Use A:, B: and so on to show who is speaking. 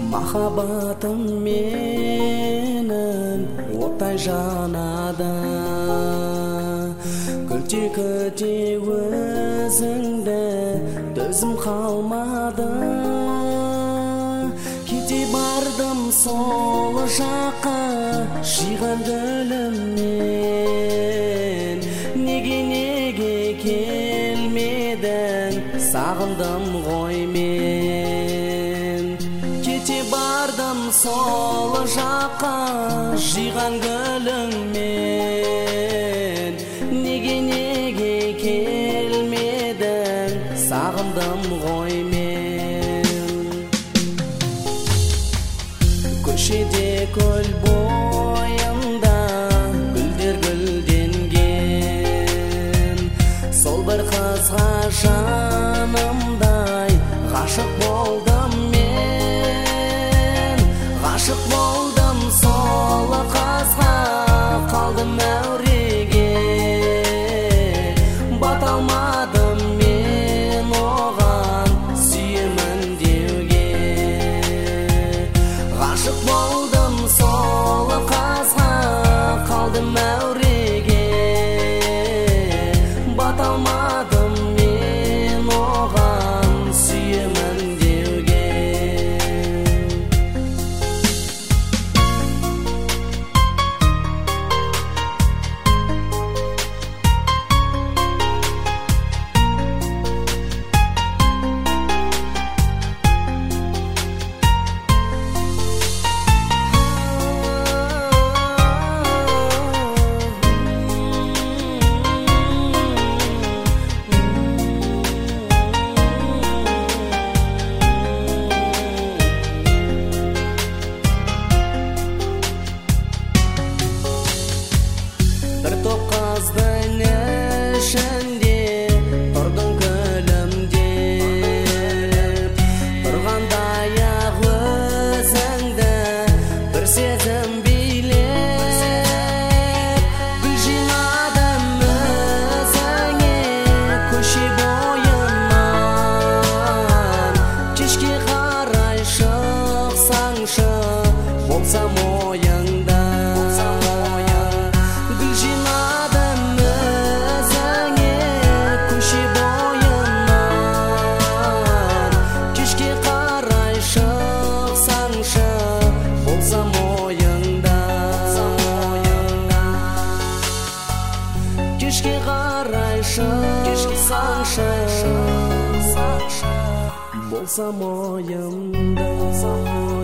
A: Махаббатым менің оттай жанады, күлте-күлте өзіңді төзім қалмады. Кете бардым сол жаққа жиған гүліммен, неге келмедің, сағындым ғой мен. Кете бардым сол жаққа жиған гүліңмен, неге келмедің, сағындым ғой мен. Көшеде көл бойында гүлдер гүлденген, сол бір қызға жанымдай ғашық болдым мен. Ғашық болдым сол қызға, қалдым әуреге, бата алмадым мен оған сүйемін деуге. Ғашық болдым сол қызға, қалдым әуреге, бата алмадым мен оған сүйемін деуге. Бір топ қыздың ішінде тұрдың күлімдеп, тұрғандай-ақ өзіңді бір сезім билеп. Гүл жинадым өзіңе көше бойынан, кешке қарай шықсаңшы болсам ойыңда. Кешке қарай шықсаңшы болсам ойымда.